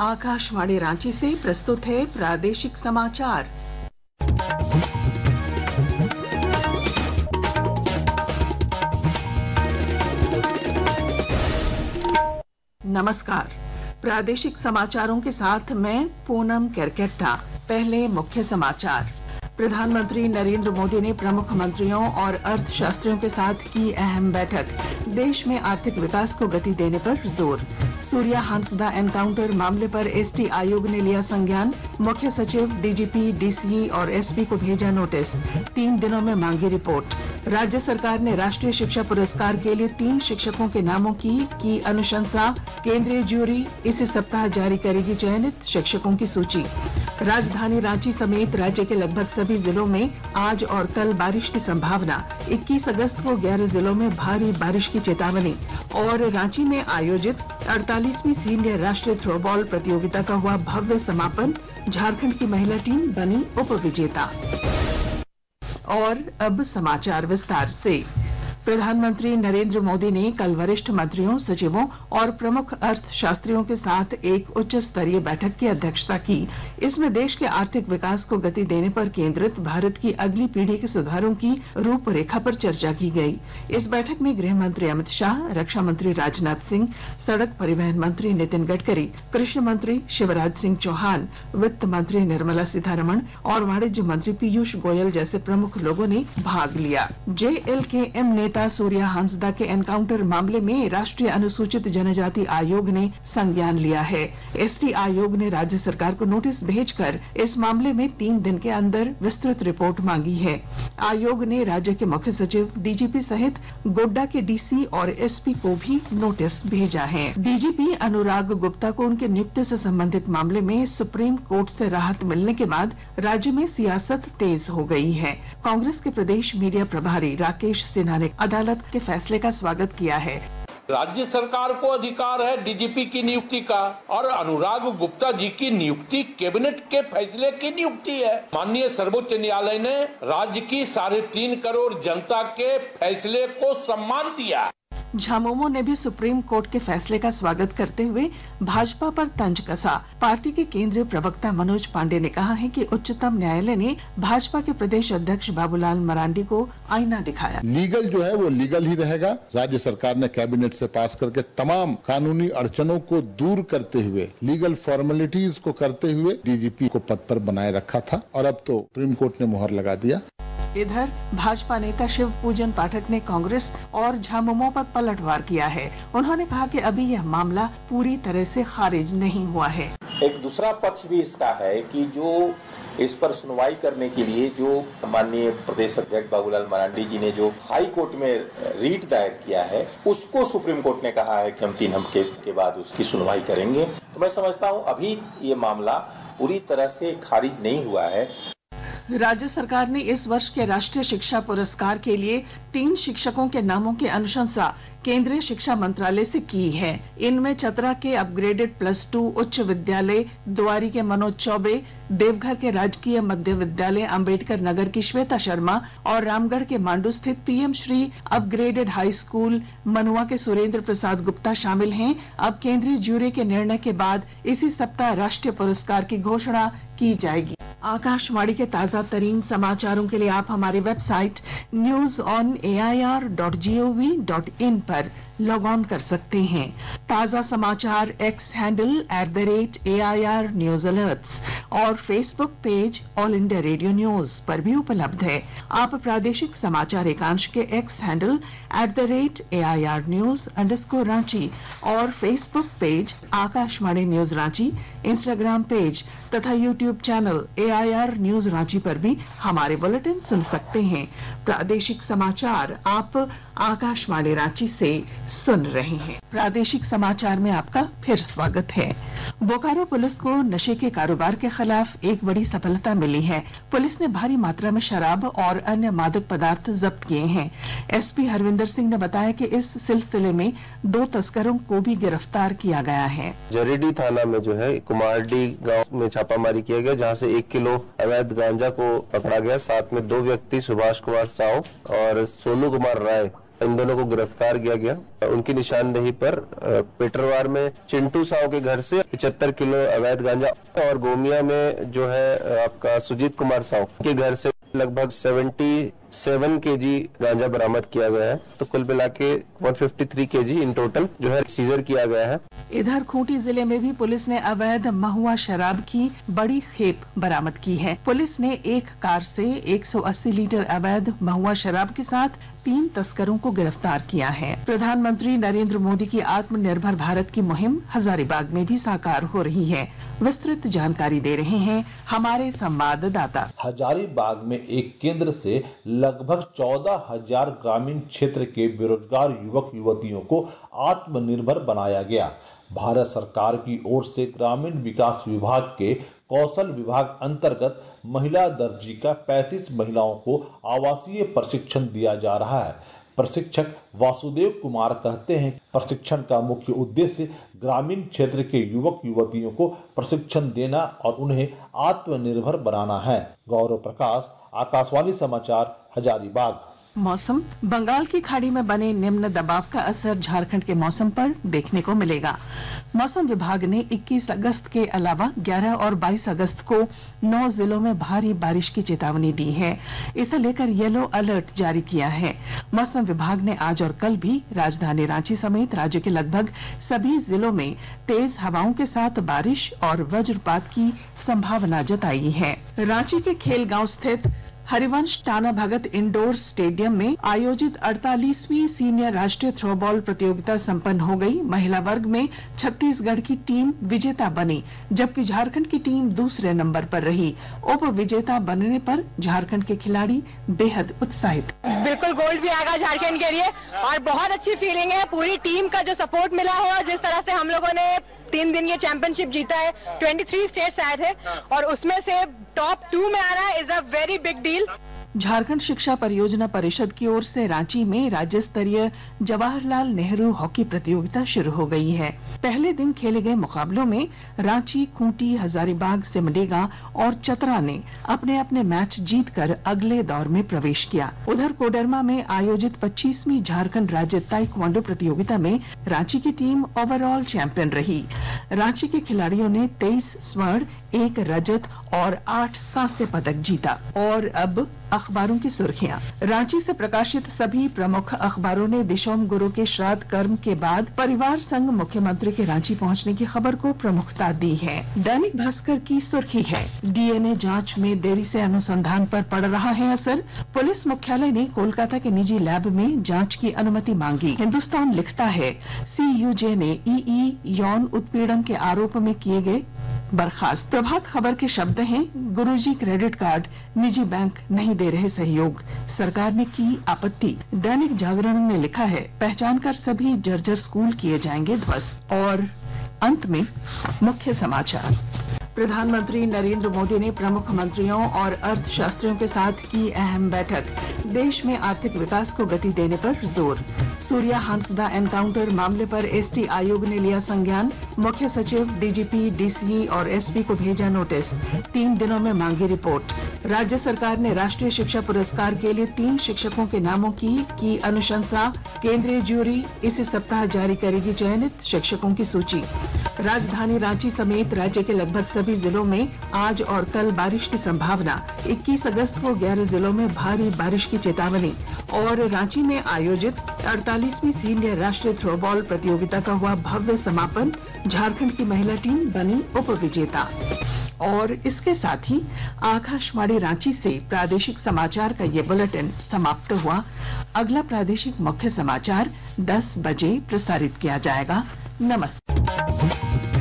आकाशवाणी रांची से प्रस्तुत है प्रादेशिक समाचार। नमस्कार, प्रादेशिक समाचारों के साथ मैं पूनम केरकेट्टा। पहले मुख्य समाचार। प्रधानमंत्री नरेंद्र मोदी ने प्रमुख मंत्रियों और अर्थशास्त्रियों के साथ की अहम बैठक। देश में आर्थिक विकास को गति देने पर जोर। सूर्या हांसदा एनकाउंटर मामले पर एसटी आयोग ने लिया संज्ञान। मुख्य सचिव, डीजीपी, डीसीई और एसपी को भेजा नोटिस। 3 दिनों में मांगी रिपोर्ट। राज्य सरकार ने राष्ट्रीय शिक्षा पुरस्कार के लिए 3 शिक्षकों के नामों की अनुशंसा। केंद्रीय ज्यूरी इसी सप्ताह जारी करेगी चयनित शिक्षकों की सूची। राजधानी रांची समेत राज्य के लगभग सभी जिलों में आज और कल बारिश की संभावना। 21 अगस्त को 11 जिलों में भारी बारिश की चेतावनी। और रांची में आयोजित 48वीं सीनियर राष्ट्रीय थ्रोबॉल प्रतियोगिता का हुआ भव्य समापन। झारखंड की महिला टीम बनी उपविजेता। और अब समाचार विस्तार से। प्रधानमंत्री नरेंद्र मोदी ने कल वरिष्ठ मंत्रियों, सचिवों और प्रमुख अर्थशास्त्रियों के साथ एक उच्च स्तरीय बैठक की अध्यक्षता की। इसमें देश के आर्थिक विकास को गति देने पर केंद्रित भारत की अगली पीढ़ी के सुधारों की रूपरेखा पर चर्चा की गई। इस बैठक में गृह मंत्री अमित शाह, रक्षा मंत्री राजनाथ सिंह, सड़क परिवहन मंत्री नितिन गडकरी, कृषि मंत्री शिवराज सिंह चौहान, वित्त मंत्री निर्मला सीतारमण और वाणिज्य मंत्री पीयूष गोयल जैसे प्रमुख लोगों ने भाग लिया। जेएलकेएम नेता सूर्या हांसदा के एनकाउंटर मामले में राष्ट्रीय अनुसूचित जनजाति आयोग ने संज्ञान लिया है। एसटी आयोग ने राज्य सरकार को नोटिस भेजकर इस मामले में 3 दिन के अंदर विस्तृत रिपोर्ट मांगी है। आयोग ने राज्य के मुख्य सचिव, डीजीपी सहित गोड्डा के डीसी और एसपी को भी नोटिस भेजा है। डीजीपी अनुराग गुप्ता को उनकी नियुक्ति से संबंधित मामले में सुप्रीम कोर्ट से राहत मिलने के बाद राज्य में सियासत तेज हो गई है। कांग्रेस के प्रदेश मीडिया प्रभारी राकेश सिन्हा ने अदालत के फैसले का स्वागत किया है। राज्य सरकार को अधिकार है डीजीपी की नियुक्ति का, और अनुराग गुप्ता जी की नियुक्ति कैबिनेट के फैसले की नियुक्ति है। माननीय सर्वोच्च न्यायालय ने राज्य की 3.5 करोड़ जनता के फैसले को सम्मान दिया। झामुमो ने भी सुप्रीम कोर्ट के फैसले का स्वागत करते हुए भाजपा पर तंज कसा। पार्टी के केंद्रीय प्रवक्ता मनोज पांडे ने कहा है कि उच्चतम न्यायालय ने भाजपा के प्रदेश अध्यक्ष बाबूलाल मरांडी को आईना दिखाया। लीगल जो है वो लीगल ही रहेगा। राज्य सरकार ने कैबिनेट से पास करके तमाम कानूनी अड़चनों को दूर करते हुए, लीगल फॉर्मेलिटीज को करते हुए डीजीपी को पद पर बनाए रखा था, और अब तो सुप्रीम कोर्ट ने मुहर लगा दिया। इधर भाजपा नेता शिव पूजन पाठक ने कांग्रेस और झामुमो पर पलटवार किया है। उन्होंने कहा कि अभी यह मामला पूरी तरह से खारिज नहीं हुआ है। एक दूसरा पक्ष भी इसका है कि जो इस पर सुनवाई करने के लिए जो माननीय प्रदेश अध्यक्ष बाबूलाल मरांडी जी ने जो हाई कोर्ट में रीट दायर किया है, उसको सुप्रीम कोर्ट ने कहा है कि हम 3 हफ्ते के बाद उसकी सुनवाई करेंगे। तो मैं समझता हूँ अभी ये मामला पूरी तरह से खारिज नहीं हुआ है। राज्य सरकार ने इस वर्ष के राष्ट्रीय शिक्षा पुरस्कार के लिए 3 शिक्षकों के नामों की अनुशंसा केंद्रीय शिक्षा मंत्रालय से की है। इनमें चतरा के अपग्रेडेड +2 उच्च विद्यालय द्वारी के मनोज चौबे, देवघर के राजकीय मध्य विद्यालय अंबेडकर नगर की श्वेता शर्मा और रामगढ़ के मांडू स्थित PM Shri upgraded high school Manua के सुरेंद्र प्रसाद गुप्ता शामिल हैं। अब केंद्रीय ज्यूरी के निर्णय के बाद इसी सप्ताह राष्ट्रीय पुरस्कार की घोषणा की जाएगी। आकाशवाणी के ताजा तरीन समाचारों के लिए आप हमारी वेबसाइट news.on.air.gov.in पर लॉग ऑन कर सकते हैं। ताजा समाचार X handle @AIR news alerts और Facebook page All India Radio news पर भी उपलब्ध है। आप प्रादेशिक समाचार एकांश के एक्स हैंडल @AIR news_रांची और Facebook page Akashvani news Ranchi, Instagram page तथा YouTube channel AIR news Ranchi पर भी हमारे बुलेटिन सुन सकते हैं। प्रादेशिक समाचार आप आकाशवाणी रांची से सुन रहे हैं। प्रादेशिक समाचार में आपका फिर स्वागत है। बोकारो पुलिस को नशे के कारोबार के खिलाफ एक बड़ी सफलता मिली है। पुलिस ने भारी मात्रा में शराब और अन्य मादक पदार्थ जब्त किए हैं। एसपी हरविंदर सिंह ने बताया कि इस सिलसिले में 2 तस्करों को भी गिरफ्तार किया गया है। जरीडी थाना में जो है कुमारडी गांव में छापामारी किया गया, जहां से 1 किलो अवैध गांजा को पकड़ा गया। साथ में 2 व्यक्ति सुभाष कुमार साव और सोनू कुमार राय इन दोनों को गिरफ्तार किया गया। उनकी निशानदेही पर पेटरवार में चिंटू साव के घर से 75 किलो अवैध गांजा और गोमिया में जो है आपका सुजीत कुमार साव के घर से लगभग 77 केजी गांजा बरामद किया गया है। तो कुल मिला के 153 केजी इन टोटल जो है सीजर किया गया है। इधर खूंटी जिले में भी पुलिस ने अवैध महुआ शराब की बड़ी खेप बरामद की है। पुलिस ने एक कार से 180 लीटर अवैध महुआ शराब के साथ 3 तस्करों को गिरफ्तार किया है। प्रधानमंत्री नरेंद्र मोदी की आत्मनिर्भर भारत की मुहिम हजारीबाग में भी साकार हो रही है। विस्तृत जानकारी दे रहे हैं हमारे संवाददाता। हजारीबाग में एक केंद्र से लगभग 14,000 ग्रामीण क्षेत्र के बेरोजगार युवक युवतियों को आत्मनिर्भर बनाया गया। भारत सरकार की ओर से ग्रामीण विकास विभाग के कौशल विभाग अंतर्गत महिला दर्जी का 35 महिलाओं को आवासीय प्रशिक्षण दिया जा रहा है। प्रशिक्षक वासुदेव कुमार कहते हैं प्रशिक्षण का मुख्य उद्देश्य ग्रामीण क्षेत्र के युवक युवतियों को प्रशिक्षण देना और उन्हें आत्मनिर्भर बनाना है। गौरव प्रकाश, आकाशवाणी समाचार, हजारीबाग। मौसम। बंगाल की खाड़ी में बने निम्न दबाव का असर झारखंड के मौसम पर देखने को मिलेगा। मौसम विभाग ने 21 अगस्त के अलावा 11 और 22 अगस्त को 9 जिलों में भारी बारिश की चेतावनी दी है। इसे लेकर येलो अलर्ट जारी किया है। मौसम विभाग ने आज और कल भी राजधानी रांची समेत राज्य के लगभग सभी जिलों में तेज हवाओं के साथ बारिश और वज्रपात की संभावना जताई है। रांची के खेलगांव स्थित हरिवंश टाना भगत इंडोर स्टेडियम में आयोजित 48वीं सीनियर राष्ट्रीय थ्रोबॉल प्रतियोगिता संपन्न हो गई। महिला वर्ग में छत्तीसगढ़ की टीम विजेता बनी, जबकि झारखंड की टीम दूसरे नंबर पर रही। उप विजेता बनने पर झारखंड के खिलाड़ी बेहद उत्साहित। बिल्कुल गोल्ड भी आएगा झारखंड के लिए और बहुत अच्छी फीलिंग है। पूरी टीम का जो सपोर्ट मिला है और जिस तरह से हम लोगों ने 3 दिन ये चैंपियनशिप जीता है, 23 स्टेट्स आए थे और उसमें से टॉप 2 में आना is a very big deal. Jharkhand शिक्षा परियोजना परिषद की ओर से रांची में राज्य स्तरीय जवाहरलाल नेहरू हॉकी प्रतियोगिता शुरू हो गई है। पहले दिन खेले गए मुकाबलों में रांची, खूंटी, हजारीबाग, सिमडेगा और चतरा ने अपने अपने मैच जीतकर अगले दौर में प्रवेश किया। उधर कोडरमा में आयोजित 25वीं झारखंड राज्य ताइक्वांडो प्रतियोगिता में रांची की टीम ओवरऑल चैंपियन रही। रांची के खिलाड़ियों ने 23 स्वर्ण, 1 रजत और 8 कांस्य पदक जीता। और अब अखबारों की सुर्खियां। रांची से प्रकाशित सभी प्रमुख अखबारों ने दिशोम गुरु के श्राद्ध कर्म के बाद परिवार संग मुख्यमंत्री के रांची पहुंचने की खबर को प्रमुखता दी है। दैनिक भास्कर की सुर्खी है, डीएनए जांच में देरी से अनुसंधान पर पड़ रहा है असर। पुलिस मुख्यालय ने कोलकाता के निजी लैब में जांच की अनुमति मांगी। हिंदुस्तान लिखता है, सीयूजे ने ईई यौन उत्पीड़न के आरोप में किए गए बर्खास्त। प्रभात खबर के शब्द हैं, गुरुजी क्रेडिट कार्ड निजी बैंक नहीं दे रहे सहयोग, सरकार ने की आपत्ति। दैनिक जागरण ने लिखा है, पहचान कर सभी जर्जर स्कूल किए जाएंगे ध्वस्त। और अंत में मुख्य समाचार। प्रधानमंत्री नरेंद्र मोदी ने प्रमुख मंत्रियों और अर्थशास्त्रियों के साथ की अहम बैठक। देश में आर्थिक विकास को गति देने पर जोर। सूर्या हांसदा एनकाउंटर मामले पर एसटी आयोग ने लिया संज्ञान। मुख्य सचिव, डीजीपी, डीसीई और एसपी को भेजा नोटिस। 3 दिनों में मांगी रिपोर्ट। राज्य सरकार ने राष्ट्रीय शिक्षा पुरस्कार के लिए 3 शिक्षकों के नामों की अनुशंसा। केंद्रीय ज्यूरी इसी सप्ताह जारी करेगी चयनित शिक्षकों की सूची। राजधानी रांची समेत राज्य के लगभग सभी जिलों में आज और कल बारिश की संभावना। 21 अगस्त को 11 जिलों में भारी बारिश की चेतावनी। और रांची में आयोजित 48वीं सीनियर राष्ट्रीय थ्रोबॉल प्रतियोगिता का हुआ भव्य समापन। झारखंड की महिला टीम बनी उप विजेता। और इसके साथ ही आकाशवाणी रांची से प्रादेशिक समाचार का ये बुलेटिन समाप्त हुआ। अगला प्रादेशिक मुख्य समाचार 10 बजे प्रसारित किया जाएगा। नमस्कार।